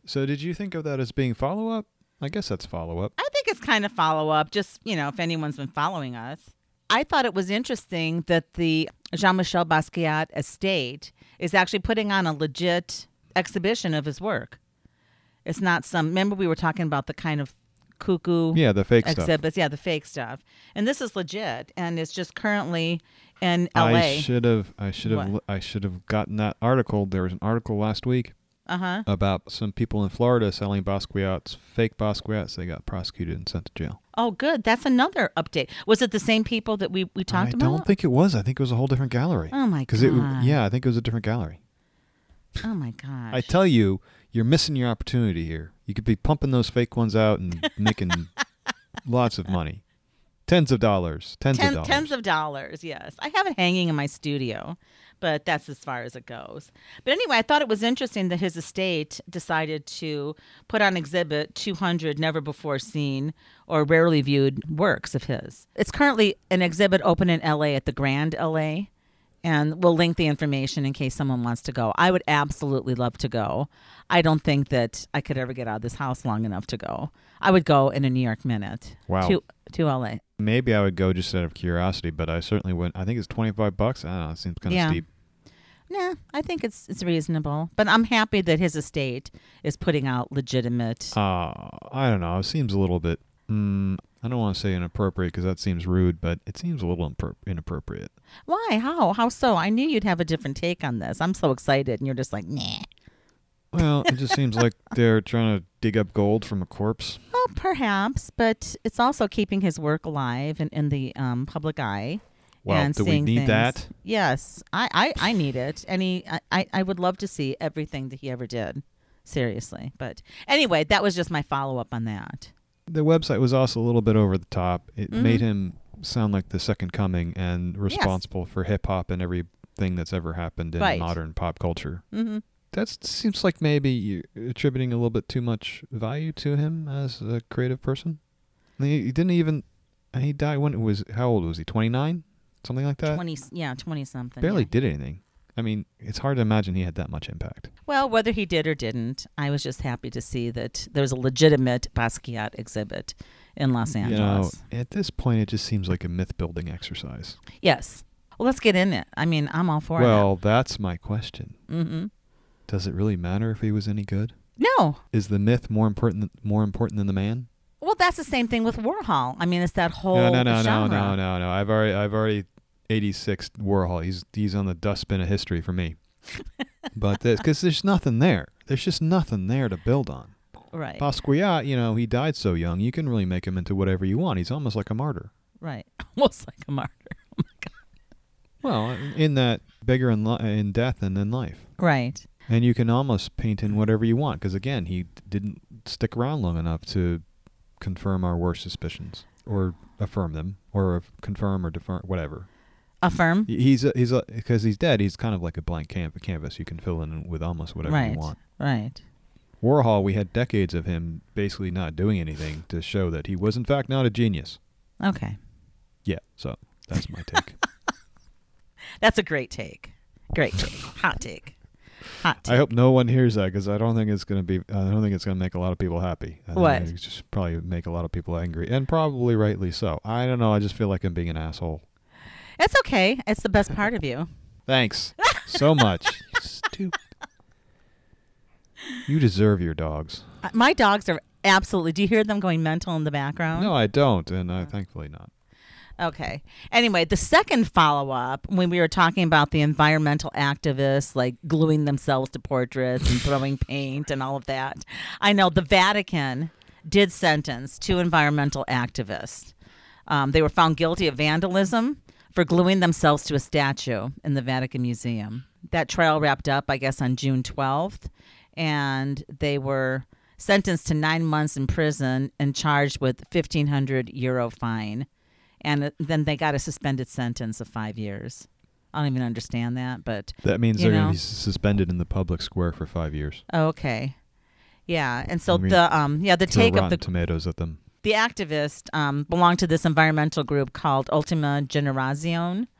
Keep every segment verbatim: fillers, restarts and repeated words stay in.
So did you think of that as being follow-up? I guess that's follow-up. I think it's kind of follow-up, just, you know, if anyone's been following us. I thought it was interesting that the Jean-Michel Basquiat estate is actually putting on a legit exhibition of his work. It's not some, remember we were talking about the kind of cuckoo Yeah, the fake exhibits. stuff. Yeah, the fake stuff. And this is legit, and it's just currently in L A. I should have I should have What? I should have gotten that article. There was an article last week Uh-huh. about some people in Florida selling Basquiat's, fake Basquiat's. They got prosecuted and sent to jail. Oh, good. That's another update. Was it the same people that we, we talked I about? don't think it was. I think it was a whole different gallery. Oh, my God. It, yeah, I think it was a different gallery. Oh, my gosh. I tell you, you're missing your opportunity here. You could be pumping those fake ones out and making lots of money. Tens of dollars. Tens Ten, of dollars. Tens of dollars, yes. I have it hanging in my studio, but that's as far as it goes. But anyway, I thought it was interesting that his estate decided to put on exhibit two hundred never-before-seen or rarely viewed works of his. It's currently an exhibit open in L A at the Grand L A, and we'll link the information in case someone wants to go. I would absolutely love to go. I don't think that I could ever get out of this house long enough to go. I would go in a New York minute. Wow. To, to L A. Maybe I would go just out of curiosity, but I certainly wouldn't. I think it's twenty-five bucks. I don't know. It seems kind of Yeah. steep. Nah, I think it's it's reasonable. But I'm happy that his estate is putting out legitimate. Uh, I don't know. It seems a little bit, mm, I don't want to say inappropriate because that seems rude, but it seems a little impro- inappropriate. Why? How? How so? I knew you'd have a different take on this. I'm so excited, and you're just like, nah. Well, it just seems like they're trying to dig up gold from a corpse. Well, perhaps, but it's also keeping his work alive and in the um, public eye. Well, and do we seeing need things. that? Yes, I, I, I need it. And he, I, I would love to see everything that he ever did. Seriously. But anyway, that was just my follow-up on that. The website was also a little bit over the top. It Mhm. made him sound like the second coming and responsible for hip-hop and everything that's ever happened in Right. modern pop culture. Mm-hmm. That seems like maybe you're attributing a little bit too much value to him as a creative person. He, he didn't even, he died when it was, how old was he, twenty-nine? Something like that? twenty, yeah, twenty-something. Barely yeah. did anything. I mean, it's hard to imagine he had that much impact. Well, whether he did or didn't, I was just happy to see that there was a legitimate Basquiat exhibit in Los Angeles. You know, at this point, it just seems like a myth-building exercise. Yes. Well, let's get in it. I mean, I'm all for Well, that's my question. it. Mm-hmm. Does it really matter if he was any good? No. Is the myth more important than, more important than the man? Well, that's the same thing with Warhol. I mean, it's that whole No, no, no, no, genre. no, no, no. I've already, I've already eighty-six Warhol. He's he's on the dustbin of history for me. But because there's nothing there. There's just nothing there to build on. Right. Basquiat, you know, he died so young. You can really make him into whatever you want. He's almost like a martyr. Right. Almost like a martyr. Oh my God. Well, in that bigger in, li- in death than in life. Right. And you can almost paint in whatever you want. Because, again, he d- didn't stick around long enough to confirm our worst suspicions. Or affirm them. Or af- confirm or defer, whatever. Affirm. He- He's, a, he's a, because he's dead, he's kind of like a blank can- canvas. You can fill in with almost whatever Right. you want. Right. Warhol, we had decades of him basically not doing anything to show that he was, in fact, not a genius. Okay. Yeah, so that's my take. That's a great take. Great take. Hot take. Hot take. I hope no one hears that because I don't think it's going to be. I don't think it's going to make a lot of people happy. I What? think it's just probably make a lot of people angry, and probably rightly so. I don't know. I just feel like I'm being an asshole. It's okay. It's the best part of you. Thanks so much. You stupid. You deserve your dogs. Uh, My dogs are absolutely. Do you hear them going mental in the background? No, I don't, and I thankfully not. Okay. Anyway, the second follow-up, when we were talking about the environmental activists, like gluing themselves to portraits and throwing paint and all of that, I know the Vatican did sentence two environmental activists. Um, they were found guilty of vandalism for gluing themselves to a statue in the Vatican Museum. That trial wrapped up, I guess, on June twelfth, and they were sentenced to nine months in prison and charged with fifteen hundred euro fine. And then they got a suspended sentence of five years. I don't even understand that, but That means you they're going know. to be suspended in the public square for five years. Okay, yeah. And so I mean, the um yeah the Throw take of rotten the tomatoes at them. the activist um belonged to this environmental group called Ultima Generazione.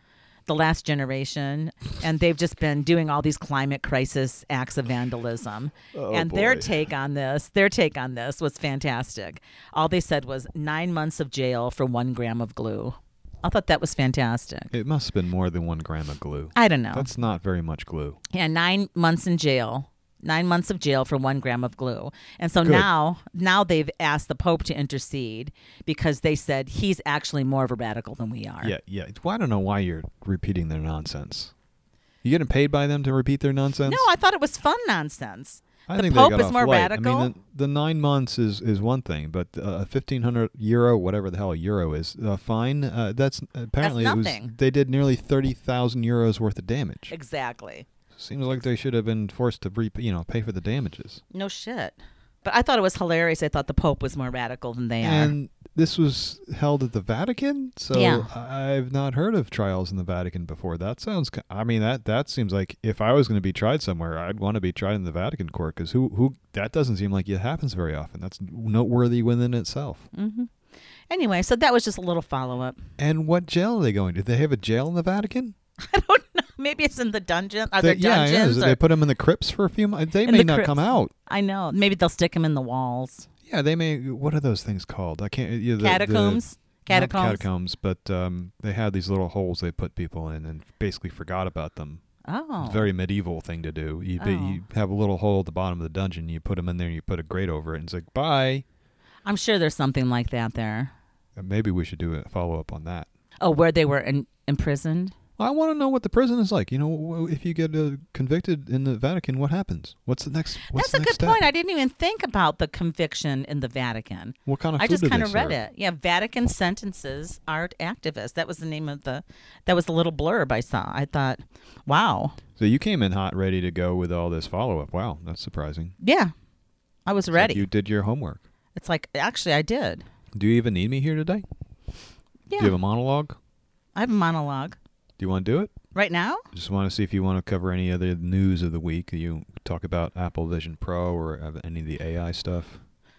the last generation, and they've just been doing all these climate crisis acts of vandalism. Oh, and boy. their take on this, their take on this was fantastic. All they said was nine months of jail for one gram of glue. I thought that was fantastic. It must have been more than one gram of glue. I don't know. That's not very much glue. Yeah, nine months in jail. Nine months of jail for one gram of glue. And so Good. now now they've asked the Pope to intercede because they said he's actually more of a radical than we are. Yeah, yeah. Well, I don't know why you're repeating their nonsense. You getting paid by them to repeat their nonsense? No, I thought it was fun nonsense. I the think Pope they got is off more light. radical. I mean, the, the nine months is, is one thing, but uh, fifteen hundred euro, whatever the hell a euro is, uh, fine. Uh, that's apparently That's it was. nothing. They did nearly thirty thousand euros worth of damage. Exactly. Seems like they should have been forced to re- you know pay for the damages. No shit. But I thought it was hilarious. I thought the Pope was more radical than they are. And this was held at the Vatican, so Yeah. I've not heard of trials in the Vatican before. That sounds. ki- I mean, that that seems like if I was going to be tried somewhere, I'd want to be tried in the Vatican court because who who that doesn't seem like it happens very often. That's noteworthy within itself. hmm Anyway, so that was just a little follow-up. And what jail are they going to? Do they have a jail in the Vatican? I don't know. Maybe it's in the dungeon. Are They- there yeah, yeah. dungeons? Is it- or- They put them in the crypts for a few months. They In may the not crypts. come out. I know. Maybe they'll stick him in the walls. Yeah, they may. What are those things called? I can't. You know, the- Catacombs. The, Catacombs. Not catacombs, but um, they had these little holes they put people in and basically forgot about them. Oh. It's a very medieval thing to do. You, Oh. you have a little hole at the bottom of the dungeon. You put them in there and you put a grate over it. And it's like, bye. I'm sure there's something like that there. Uh, Maybe we should do a follow up on that. Oh, where they were in, imprisoned? I want to know what the prison is like. You know, w- if you get uh, convicted in the Vatican, what happens? What's the next? What's That's the a next good step? point. I didn't even think about the conviction in the Vatican. What kind of I food just do kind they of read serve? it. Yeah, Vatican sentences art activists. That was the name of the. That was the little blurb I saw. I thought, wow. So you came in hot, ready to go with all this follow up. Wow, that's surprising. Yeah, I was It's like ready. you did your homework. It's like actually I did. Do you even need me here today? Yeah, Do you have a monologue? I have a monologue Do you want to do it? right now. Just want to see if you want to cover any other news of the week. You talk about Apple Vision Pro or uh, any of the A I stuff.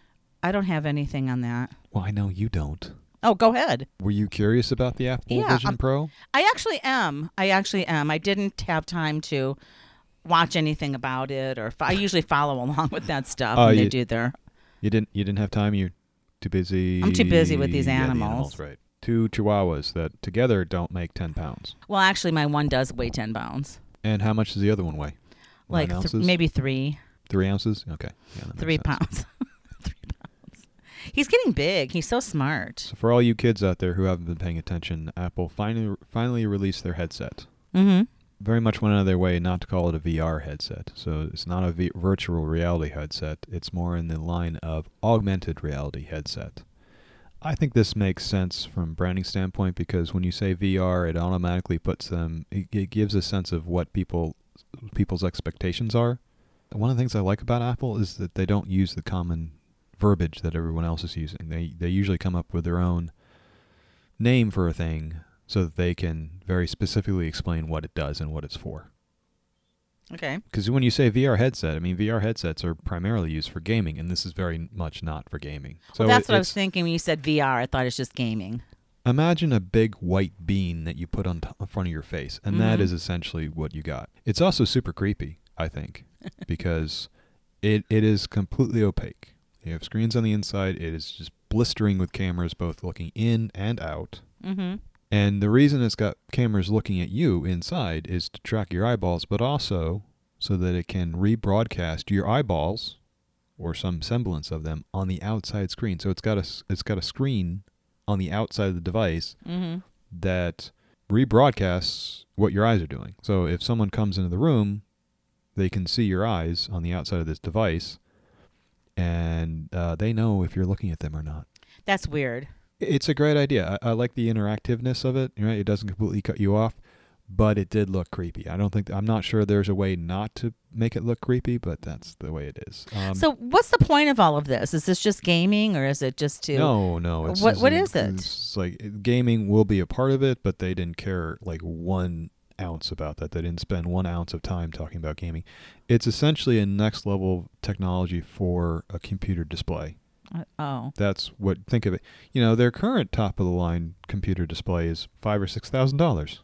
I don't have anything on that. Well, I know you don't. Oh, go ahead. Were you curious about the Apple Yeah, Vision I'm- Pro? I actually am. I actually am. I didn't have time to watch anything about it, or fo- I usually follow along with that stuff Oh, when they you- do their. You didn't. You didn't have time. You're too busy. I'm too busy with these Yeah, the animals. right? Two Chihuahuas that together don't make ten pounds. Well, actually, my one does weigh ten pounds, And how much does the other one weigh? like Nine th- ounces? maybe three, Three ounces. Okay. Yeah, that makes three sense. pounds. three pounds. He's getting big. He's so smart. So for all you kids out there who haven't been paying attention, Apple finally finally released their headset. Mm-hmm. Very much went out of their way not to call it a V R headset. So it's not a v- virtual reality headset. It's more in the line of augmented reality headset. I think this makes sense from a branding standpoint because when you say V R, it automatically puts them. It, it gives a sense of what people people's expectations are. One of the things I like about Apple is that they don't use the common verbiage that everyone else is using. They they usually come up with their own name for a thing so that they can very specifically explain what it does and what it's for. Okay. Because when you say V R headset, I mean, V R headsets are primarily used for gaming, and this is very much not for gaming. So Well, that's it- what I was it's- thinking when you said V R. I thought it's just gaming. Imagine a big white bean that you put on t- in front of your face, and that Mhm. is essentially what you got. It's also super creepy, I think, because it it is completely opaque. You have screens on the inside. It is just blistering with cameras both looking in and out. Mm-hmm. And the reason it's got cameras looking at you inside is to track your eyeballs, but also so that it can rebroadcast your eyeballs or some semblance of them on the outside screen. So it's got a s- it's got a screen on the outside of the device Mm-hmm. that rebroadcasts what your eyes are doing. So if someone comes into the room, they can see your eyes on the outside of this device, and uh, they know if you're looking at them or not. That's weird. It's a great idea. I, I like the interactiveness of it. Right, it doesn't completely cut you off, but it did look creepy. I don't think I'm not sure there's a way not to make it look creepy, but that's the way it is. Um, So, what's the point of all of this? Is this just gaming, or is it just to? no, no. It's, What- it's what in- is it? It's like gaming will be a part of it, but they didn't care like one ounce about that. They didn't spend one ounce of time talking about gaming. It's essentially a next level technology for a computer display. Uh, oh. That's what, think of it. You know, their current top of the line computer display is five or six thousand dollars.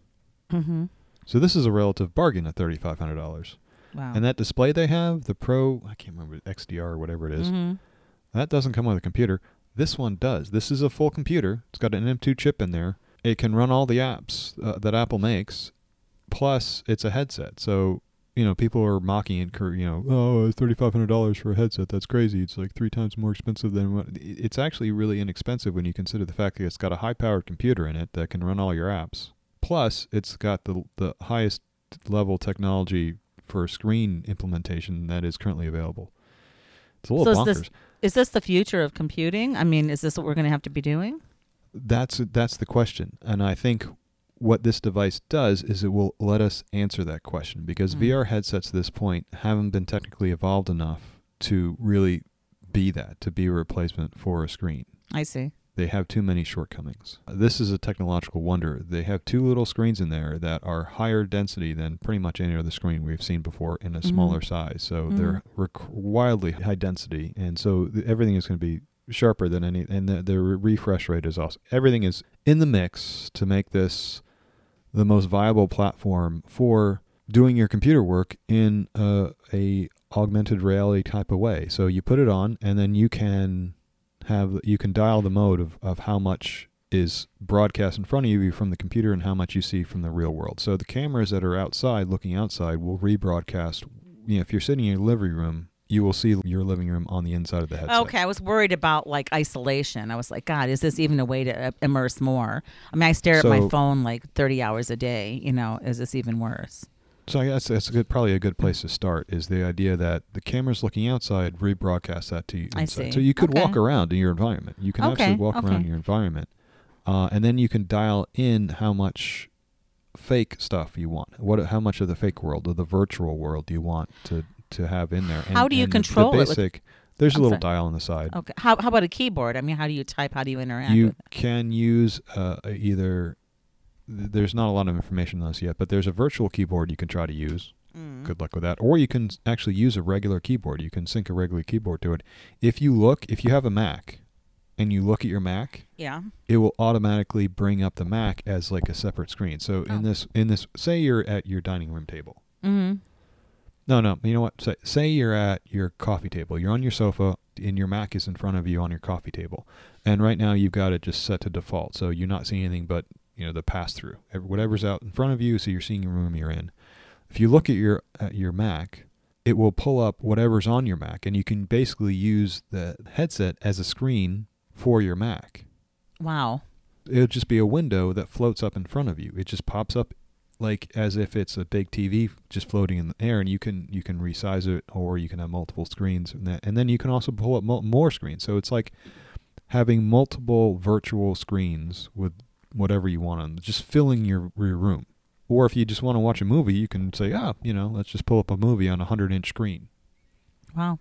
Mm-hmm. So this is a relative bargain at thirty-five hundred dollars. Wow. And that display they have, the Pro, I can't remember, X D R or whatever it is, Mm-hmm. that doesn't come with a computer. This one does. This is a full computer. It's got an M two chip in there. It can run all the apps uh, that Apple makes, plus it's a headset. So, you know, people are mocking it, you know, oh, it's thirty-five hundred dollars for a headset. That's crazy. It's like three times more expensive than what... It's actually really inexpensive when you consider the fact that it's got a high-powered computer in it that can run all your apps. Plus, it's got the the highest level technology for screen implementation that is currently available. It's a little So bonkers. is this, is this the future of computing? I mean, is this what we're going to have to be doing? That's that's the question, and I think what this device does is it will let us answer that question, because Mm. V R headsets at this point haven't been technically evolved enough to really be that, to be a replacement for a screen. I see. They have too many shortcomings. This is a technological wonder. They have two little screens in there that are higher density than pretty much any other screen we've seen before in a Mhm. smaller size. So Mhm. they're rec- wildly high density, and so th- everything is going to be sharper than any, and the, the re- refresh rate is also, everything is in the mix to make this the most viable platform for doing your computer work in a, a augmented reality type of way. So you put it on, and then you can have you can dial the mode of, of how much is broadcast in front of you from the computer and how much you see from the real world. So the cameras that are outside, looking outside, will rebroadcast. You know, if you're sitting in your living room, you will see your living room on the inside of the headset. Okay, I was worried about like isolation. I was like, God, is this even a way to uh, immerse more? I mean, I stare at my So- phone like thirty hours a day. You know, is this even worse? So I guess that's a good, probably a good place to start, is the idea that the cameras looking outside rebroadcast that to you I inside. see. So you could Okay. walk around in your environment. You can Okay, absolutely walk okay. around in your environment. Uh, and then you can dial in how much fake stuff you want. What, how much of the fake world or the virtual world do you want to, to have in there? And, How do you and control the it with- basic, There's I'm a little sorry. dial on the side. Okay. How how about a keyboard? I mean, how do you type? How do you interact You with it? can use uh, either. th- There's not a lot of information on this yet, but there's a virtual keyboard you can try to use. Mm. Good luck with that. Or you can s- actually use a regular keyboard. You can sync a regular keyboard to it. If you look, if you have a Mac, and you look at your Mac, Yeah. it will automatically bring up the Mac as like a separate screen. So Oh. in this, in this, say you're at your dining room table. Mm-hmm. No, no. You know what? Say, say you're at your coffee table. You're on your sofa, and your Mac is in front of you on your coffee table. And right now you've got it just set to default, so you're not seeing anything but you know the pass through. Whatever's out in front of you, so you're seeing your room you're in. If you look at your at your Mac, it will pull up whatever's on your Mac, and you can basically use the headset as a screen for your Mac. Wow. It'll just be a window that floats up in front of you. It just pops up like as if it's a big T V just floating in the air, and you can you can resize it, or you can have multiple screens, and, that, and then you can also pull up mo- more screens. So it's like having multiple virtual screens with whatever you want on, just filling your your room. Or if you just want to watch a movie, you can say, ah, you know, let's just pull up a movie on a hundred inch screen. Wow.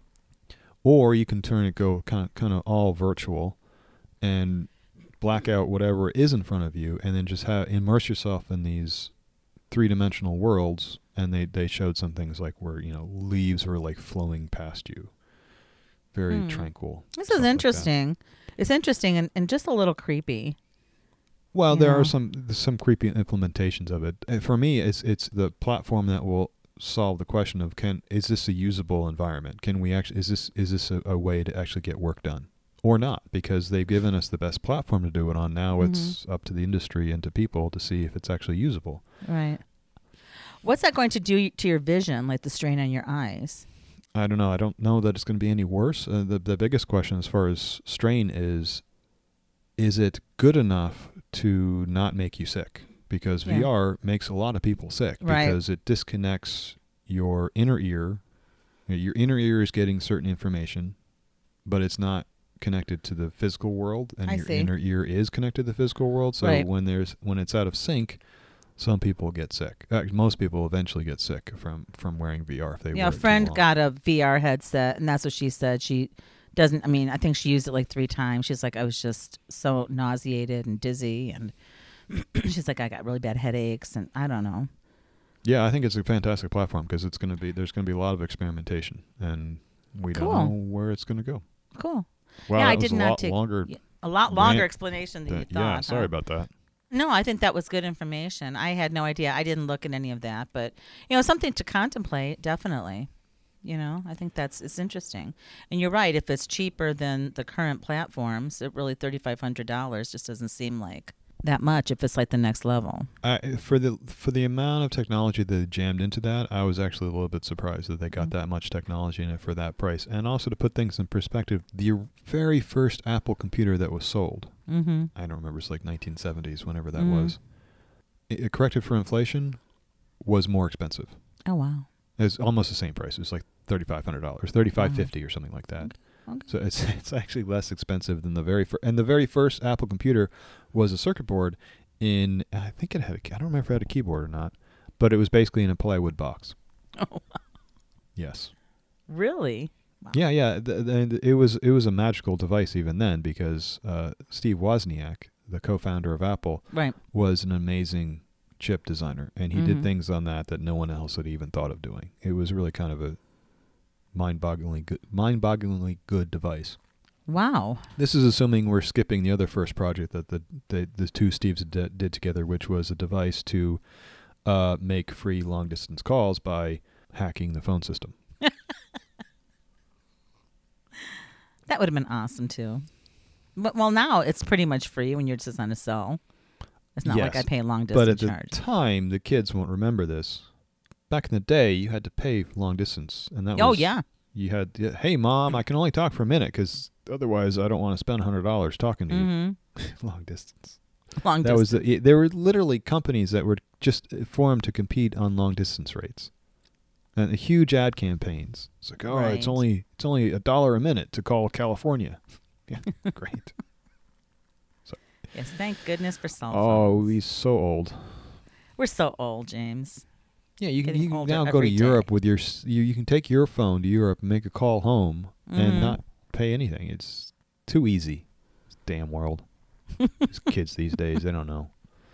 Or you can turn it go kind of kind of all virtual, and black out whatever is in front of you, and then just have immerse yourself in these three-dimensional worlds. And they, they showed some things like where you know leaves were like flowing past you, very Hmm. tranquil. This stuff is like that. interesting. It's interesting and, and just a little creepy. Well, You there know. are some some creepy implementations of it. And for me, it's it's the platform that will solve the question of can is this a usable environment? Can we actually is this is this a, a way to actually get work done or not? Because they've given us the best platform to do it on. Now it's up to the industry and to people to see if it's actually usable. Right. What's that going to do to your vision, like the strain on your eyes? I don't know. I don't know that it's going to be any worse. Uh, the the biggest question as far as strain is, is it good enough to not make you sick? Because Yeah. V R makes a lot of people sick Right. because it disconnects your inner ear. You know, Your inner ear is getting certain information, but it's not connected to the physical world, and I your see. inner ear is connected to the physical world. So Right. when there's when it's out of sync, some people get sick. Uh, most people eventually get sick from from wearing V R if they Yeah, wear a it too friend long. got a V R headset, and that's what she said. She doesn't, I mean, I think she used it like three times. She's like, I was just so nauseated and dizzy, and she's like, I got really bad headaches, and I don't know. Yeah, I think it's a fantastic platform because it's going to be there's going to be a lot of experimentation, and we Cool. don't know where it's going to go. Cool. Wow, Yeah, that I was did a not lot take- longer. A lot longer Rant explanation than you than- thought. yeah, sorry huh? about that. No, I think that was good information. I had no idea. I didn't look at any of that, but you know, something to contemplate, definitely. You know, I think that's it's interesting. And you're right, if it's cheaper than the current platforms, it really thirty-five hundred dollars just doesn't seem like that much if it's like the next level. I, for the for the amount of technology that they jammed into that, I was actually a little bit surprised that they got Mm-hmm. that much technology in it for that price. And also to put things in perspective, the very first Apple computer that was sold, Mm-hmm. I don't remember, it's like nineteen seventies, whenever that Mhm. was, it, it corrected for inflation, was more expensive. Oh, wow. It's almost the same price. It was like thirty-five hundred dollars, thirty-five Wow. fifty or something like that. Okay. So it's it's actually less expensive than the very first. And the very first Apple computer was a circuit board in, I think it had, a, I don't remember if it had a keyboard or not, but it was basically in a plywood box. Oh, Yes. really? Wow. Yeah, yeah. Th- th- it was it was a magical device even then because uh, Steve Wozniak, the co-founder of Apple, Right. was an amazing chip designer, and he Mhm. did things on that that no one else had even thought of doing. It was really kind of a mind-bogglingly good, mind-bogglingly good device. Wow. This is assuming we're skipping the other first project that the the, the two Steves did, did together, which was a device to uh, make free long-distance calls by hacking the phone system. That would have been awesome too. But well, now it's pretty much free when you're just on a cell. It's not like I Yes, pay long But at distance the charge. time, the kids won't remember this. Back in the day, you had to pay long distance, and that Oh was yeah. you had. yeah, Hey, mom, I can only talk for a minute because otherwise, I don't want to spend a hundred dollars talking to Mm-hmm. you. Long distance. Long That distance. was the, there were literally companies that were just formed to compete on long distance rates, and huge ad campaigns. It's like, oh, it's Right. only it's only a dollar a minute to call California. Yeah, great. Yes, thank goodness for cell Oh, phones. we so old. We're so old, James. Yeah, you can, Getting you can older now go to every day. Europe with your s- you you can take your phone to Europe and make a call home Mhm. and not pay anything. It's too easy. This damn world. These kids these days, they don't know.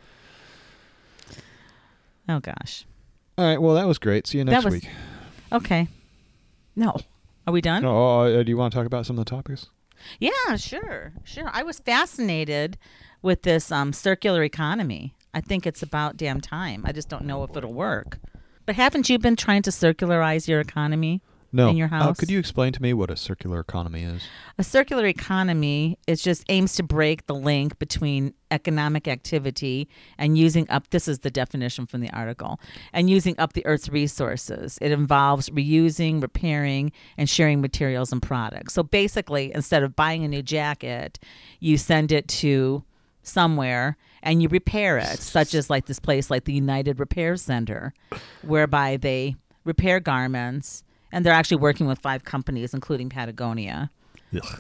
Oh gosh. All right, well that was great. See you next was- week. Okay. No. Are we done? Oh, uh, do you want to talk about some of the topics? Yeah, sure. Sure. I was fascinated with this um, circular economy. I think it's about damn time. I just don't know if it'll work. But haven't you been trying to circularize your economy? No. In your Uh, house? could you explain to me what a circular economy is? A circular economy is just aims to break the link between economic activity and using up, this is the definition from the article, and using up the Earth's resources. It involves reusing, repairing, and sharing materials and products. So basically, instead of buying a new jacket, you send it to somewhere and you repair it, such as like this place like the United Repair Center, whereby they repair garments. And they're actually working with five companies, including Patagonia, Ugh.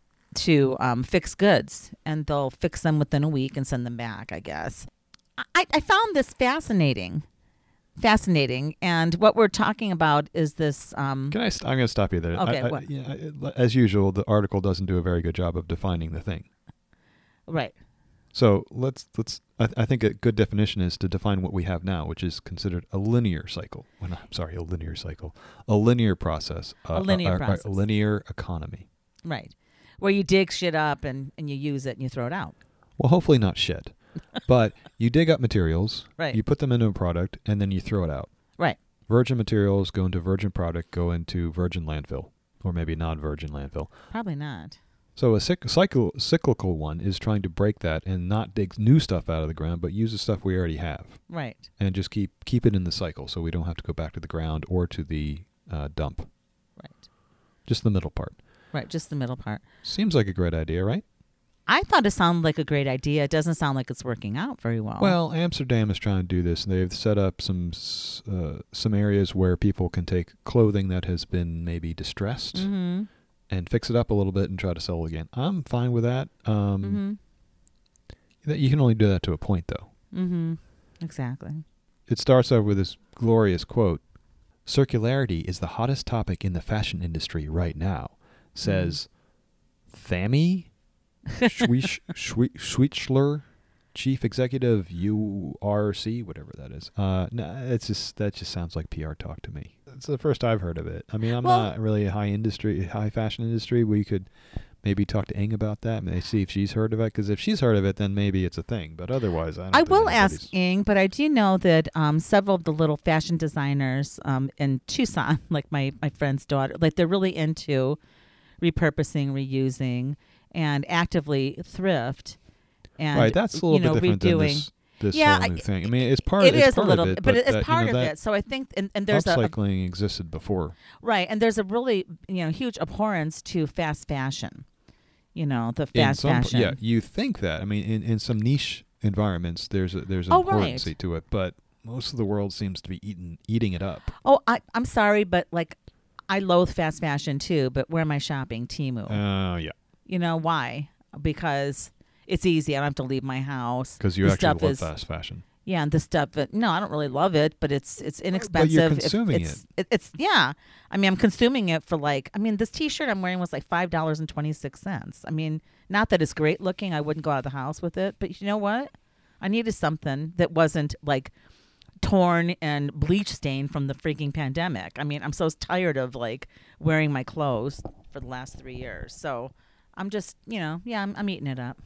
to um, fix goods. And they'll fix them within a week and send them back, I guess. I, I found this fascinating. Fascinating. And what we're talking about is this. Um, Can I? St- I'm going to stop you there. Okay, I, I, what? yeah, I- as usual, the article doesn't do a very good job of defining the thing. right. So let's let's. I, th- I think a good definition is to define what we have now, which is considered a linear cycle. Well, no, I'm sorry, a linear cycle, a linear process, uh, A linear a, a, process. a linear economy. Right. Where you dig shit up and, and you use it and you throw it out. Well, hopefully not shit, but you dig up materials, Right. you put them into a product, and then you throw it out. Right. Virgin materials go into virgin product, go into virgin landfill, or maybe non-virgin landfill. Probably not. So a cyc- cycle, cyclical one is trying to break that and not dig new stuff out of the ground, but use the stuff we already have Right. and just keep keep it in the cycle, so we don't have to go back to the ground or to the uh, dump. Right. Just the middle part. Right. Just the middle part. Seems like a great idea, right? I thought it sounded like a great idea. It doesn't sound like it's working out very well. Well, Amsterdam is trying to do this. They've set up some s- uh, some areas where people can take clothing that has been maybe distressed Mm-hmm. and fix it up a little bit and try to sell it again. I'm fine with that. Um, Mm-hmm. that- You can only do that to a point, though. Mm-hmm. Exactly. It starts off with this glorious quote. Circularity is the hottest topic in the fashion industry right now, says Thami Schwish- Schwi- Schwitzler, Chief Executive U R C, whatever that is. Uh, no, it's just that just sounds like P R talk to me. It's the first I've heard of it. I mean, I'm Well- not really a high industry, high fashion industry. We could maybe talk to Ing about that and see if she's heard of it. Because if she's heard of it, then maybe it's a thing. But otherwise, I don't I think will anybody's- ask Ing, but I do know that um, several of the little fashion designers um, in Tucson, like my, my friend's daughter, like they're really into repurposing, reusing, and actively thrift. And, right, that's a little you know, bit different than redoing. this, this Yeah, whole I- new thing. I mean, it's part, It it's is a part little, of it, but it's that, part you know, of that it. So I think, and, and there's a, a upcycling existed before. right, and there's a really you know huge abhorrence to fast fashion. You know, the In fast some, fashion. Yeah, you think that. I mean, in, in some niche environments, there's a, there's an Oh, importance right. to it, but most of the world seems to be eating eating it up. Oh, I, I'm sorry, but like, I loathe fast fashion too. But where am I shopping? Temu. Uh, yeah, You know why? Because it's easy. I don't have to leave my house. because you The actually stuff love is- fast fashion. Yeah, and the stuff. But no, I don't really love it. But it's it's inexpensive. If consuming it's, it. It's yeah. I mean, I'm consuming it for like. I mean, this T-shirt I'm wearing was like five dollars and twenty six cents. I mean, not that it's great looking. I wouldn't go out of the house with it. But you know what? I needed something that wasn't like torn and bleach stained from the freaking pandemic. I mean, I'm so tired of like wearing my clothes for the last three years. So I'm just, you know, yeah, I'm, I'm eating it up.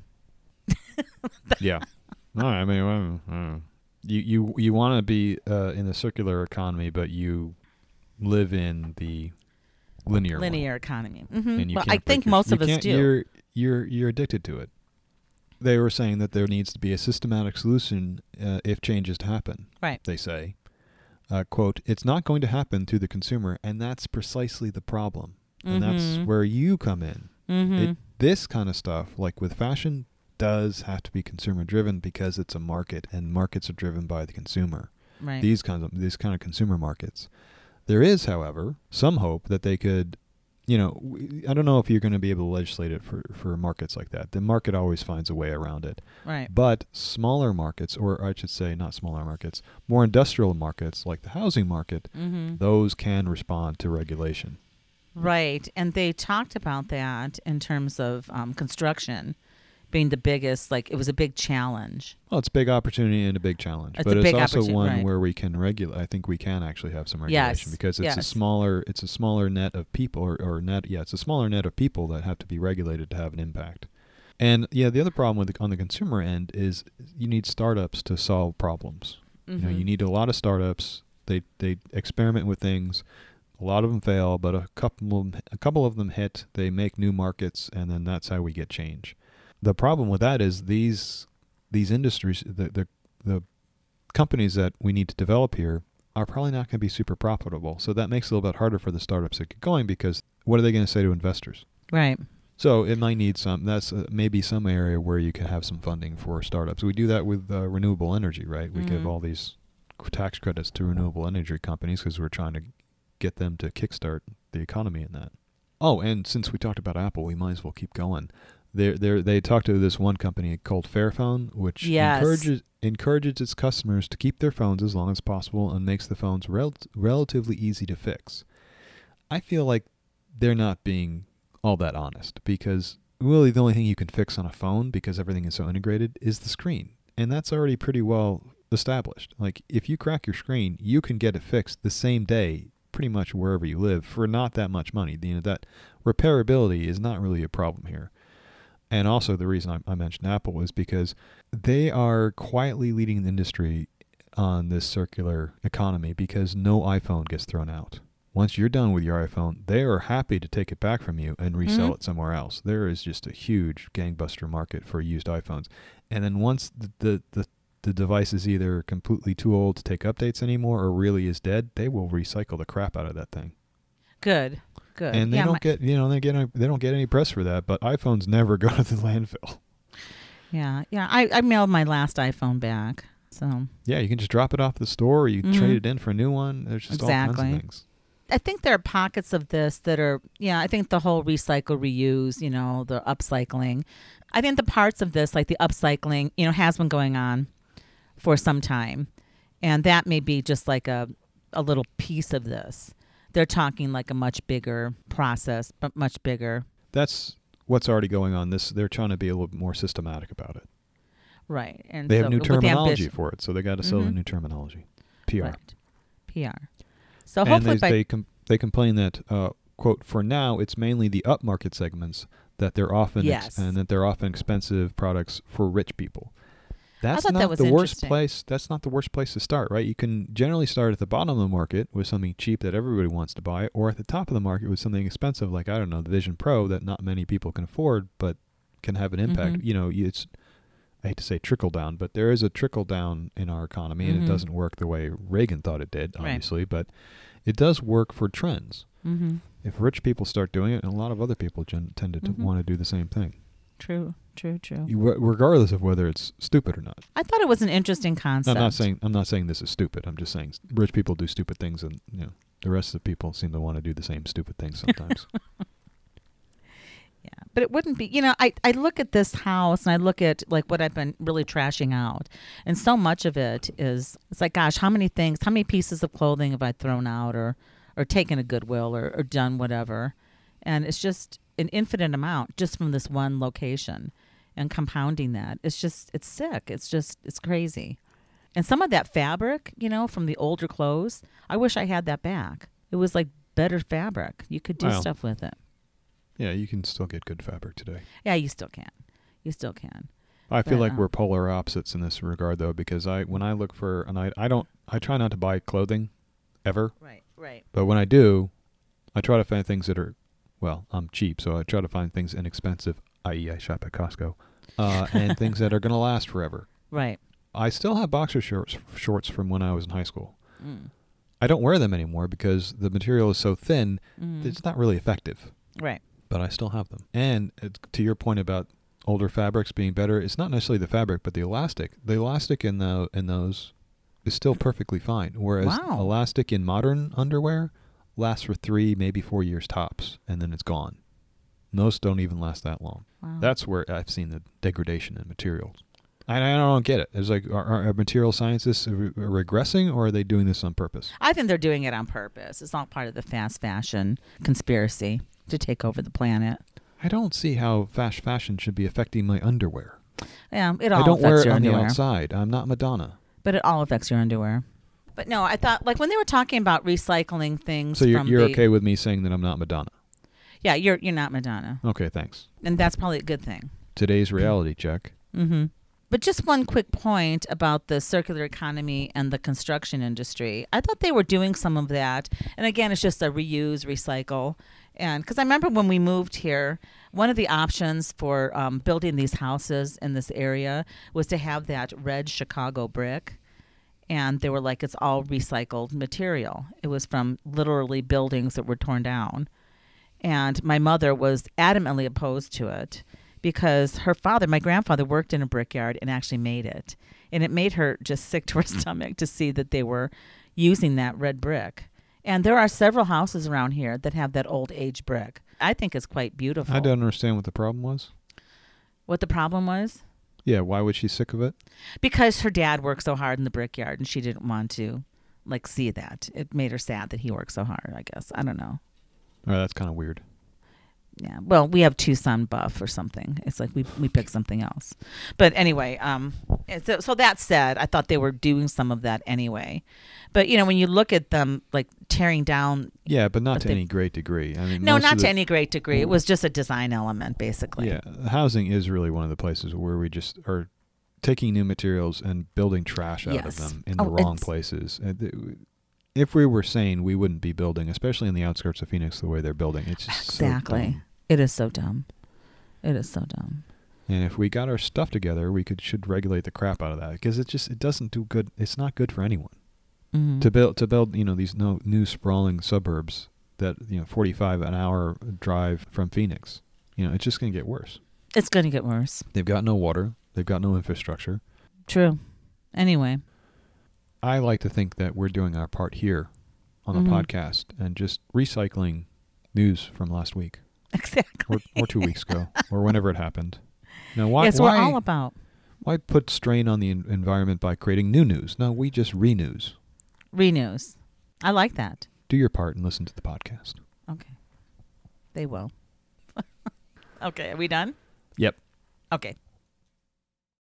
Yeah. No, I mean, well, I don't know. you you you want to be uh, in the circular economy, but you live in the linear one. Linear economy. hmm And you Well, can't I break think your- most you of us can't- do. You're you're you're addicted to it. They were saying that there needs to be a systematic solution uh, if changes to happen. Right. They say, uh, "quote It's not going to happen through the consumer, and that's precisely the problem. And that's Mhm. where you come in. hmm It, this kind of stuff, like with fashion, does have to be consumer driven because it's a market, and markets are driven by the consumer. Right. These kinds of these kind of consumer markets. There is, however, some hope that they could, you know, w- I don't know if you're going to be able to legislate it for, for markets like that. The market always finds a way around it. right. But smaller markets, or I should say not smaller markets, more industrial markets like the housing market, hmm those can respond to regulation. Right. And they talked about that in terms of um, construction being the biggest, like, it was a big challenge. Well, it's a big opportunity and a big challenge, It's but a it's big also opportu- one right. where we can regulate. I think we can actually have some regulation Yes, because it's a yes. smaller, it's a smaller net of people, or, or net, yeah, it's a smaller net of people that have to be regulated to have an impact. And yeah, the other problem with the, on the consumer end is you need startups to solve problems. You know, you Mhm. need a lot of startups. They they experiment with things. A lot of them fail, but a couple of, a couple of them hit. They make new markets, and then that's how we get change. The problem with that is these these industries, the the, the companies that we need to develop here are probably not going to be super profitable. So that makes it a little bit harder for the startups to get going because what are they going to say to investors? Right. So it might need some, that's uh, maybe some area where you can have some funding for startups. We do that with uh, renewable energy, right? We give Mhm. all these c- tax credits to renewable energy companies because we're trying to get them to kickstart the economy in that. Oh, and since we talked about Apple, we might as well keep going. They they they talked to this one company called Fairphone, which Yes. encourages encourages its customers to keep their phones as long as possible and makes the phones rel- relatively easy to fix. I feel like they're not being all that honest because really the only thing you can fix on a phone, because everything is so integrated, is the screen. And that's already pretty well established. Like if you crack your screen, you can get it fixed the same day pretty much wherever you live for not that much money. You know, that repairability is not really a problem here. And also the reason I, I mentioned Apple is because they are quietly leading the industry on this circular economy because no iPhone gets thrown out. Once you're done with your iPhone, they are happy to take it back from you and resell Mhm. it somewhere else. There is just a huge gangbuster market for used iPhones. And then once the, the, the, the device is either completely too old to take updates anymore or really is dead, they will recycle the crap out of that thing. Good. Good. And they yeah, don't my- get, you know, they get, they don't get any press for that, but iPhones never go to the landfill. Yeah. Yeah. I, I mailed my last iPhone back. So Yeah, you can just drop it off at the store or you Mhm. trade it in for a new one. There's just all kinds Exactly. of things. I think there are pockets of this that are, yeah, I think the whole recycle, reuse, you know, the upcycling. I think the parts of this, like the upcycling, you know, has been going on for some time. And that may be just like a, a little piece of this. They're talking like a much bigger process, but much bigger. That's what's already going on. This They're trying to be a little bit more systematic about it. Right. And They so have new with the terminology ambition- for it, so they got to sell the Mhm. new terminology. P R. Right. P R. So And hopefully they by they, com- they complain that uh, quote, for now, it's mainly the upmarket segments that they're often Yes. ex- and that they're often expensive products for rich people. That's thought not that was the worst interesting. place. That's not the worst place to start, right? You can generally start at the bottom of the market with something cheap that everybody wants to buy, or at the top of the market with something expensive, like I don't know, the Vision Pro that not many people can afford, but can have an impact. Mhm. You know, you- it's I hate to say trickle down, but there is a trickle down in our economy, and Mhm. it doesn't work the way Reagan thought it did, Right. obviously, but it does work for trends. Mm-hmm. If rich people start doing it, and a lot of other people gen- tend to Mhm. want to do the same thing, True, true, true. you, re- regardless of whether it's stupid or not. I thought it was an interesting concept. I'm not saying I'm not saying this is stupid. I'm just saying rich people do stupid things, and you know the rest of the people seem to want to do the same stupid things sometimes. Yeah, but it wouldn't be, you know, I, I look at this house and I look at like what I've been really trashing out. And so much of it is, it's like, gosh, how many things, how many pieces of clothing have I thrown out or, or taken a Goodwill or, or done whatever. And it's just an infinite amount just from this one location and compounding that. It's just, it's sick. It's just, it's crazy. And some of that fabric, you know, from the older clothes, I wish I had that back. It was like better fabric. You could do Wow. stuff with it. Yeah, you can still get good fabric today. Yeah, you still can. You still can. I feel But, like um, we're polar opposites in this regard, though, because I when I look for and I I don't I try not to buy clothing ever, Right, right. but when I do, I try to find things that are well, I'm cheap, so I try to find things inexpensive, that is, I shop at Costco, uh, and things that are going to last forever. Right. I still have boxer shorts shorts from when I was in high school. Mm. I don't wear them anymore because the material is so thin, Mm. it's not really effective. Right. But I still have them. And it's, to your point about older fabrics being better, it's not necessarily the fabric, but the elastic. The elastic in the in those is still perfectly fine. Whereas Wow. elastic in modern underwear lasts for three, maybe four years tops, and then it's gone. Most don't even last that long. Wow. That's where I've seen the degradation in materials. I, I don't get it. It's like, are, are material scientists re- regressing, or are they doing this on purpose? I think they're doing it on purpose. It's not part of the fast fashion conspiracy to take over the planet. I don't see how fast fashion should be affecting my underwear. Yeah, it all I don't affects wear it your on the underwear. outside. I'm not Madonna. But it all affects your underwear. But no, I thought like when they were talking about recycling things So you're, from you're the, okay with me saying that I'm not Madonna? Yeah, you're you're not Madonna. Okay, thanks. And that's probably a good thing. Today's reality check. Mm-hmm. But just one quick point about the circular economy and the construction industry. I thought they were doing some of that. And again, it's just a reuse, recycle. And because I remember when we moved here, one of the options for um, building these houses in this area was to have that red Chicago brick. And they were like, it's all recycled material. It was from literally buildings that were torn down. And my mother was adamantly opposed to it, because her father, my grandfather, worked in a brickyard and actually made it. And it made her just sick to her stomach to see that they were using that red brick. And there are several houses around here that have that old age brick. I think it's quite beautiful. I don't understand what the problem was. What the problem was? Yeah, why was she sick of it? Because her dad worked so hard in the brickyard and she didn't want to like see that. It made her sad that he worked so hard, I guess. I don't know. Oh, that's kind of weird. Yeah. Well, we have Tucson buff or something. It's like we we pick something else. But anyway, um, so, so that said, I thought they were doing some of that anyway. But you know, when you look at them like tearing down, Yeah, but not But to they- any great degree. I mean, no, most not of to the- any great degree. It was just a design element, basically. Yeah, housing is really one of the places where we just are taking new materials and building trash out Yes. of them in Oh, the wrong it's- places. And th- If we were sane, we wouldn't be building, especially in the outskirts of Phoenix, the way they're building. It's just so Exactly. dumb. It is so dumb. It is so dumb. And if we got our stuff together, we could should regulate the crap out of that, because it just it doesn't do good. It's not good for anyone Mhm. to build to build you know these no, new sprawling suburbs that you know forty-five an hour drive from Phoenix. You know, it's just going to get worse. It's going to get worse. They've got no water. They've got no infrastructure. True. Anyway. I like to think that we're doing our part here on the Mhm. podcast and just recycling news from last week Exactly. or, or two weeks ago or whenever it happened. Now, why, Yes, why, we're all about why put strain on the en- environment by creating new news? No, we just renews. renews. I like that. Do your part and listen to the podcast. Okay. They will. Okay, are we done? Yep. Okay.